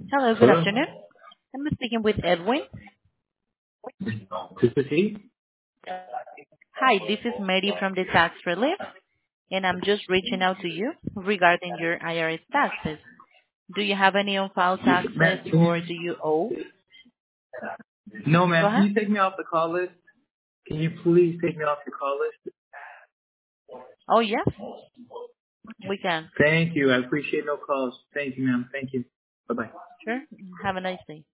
Hello, good Hello? afternoon. I'm speaking with Edwin. This is he? Hi, this is Mary from the Tax Relief, and I'm just reaching out to you regarding your IRS taxes. Do you have any on-file taxes, Matt, or do you owe? no, Go ma'am. Can ahead. you take me off the call list? Can you please take me off the call list? Oh, yes, we can. Thank you. I appreciate no calls. Thank you, ma'am. Thank you. Bye-bye. Sure. Have a nice day.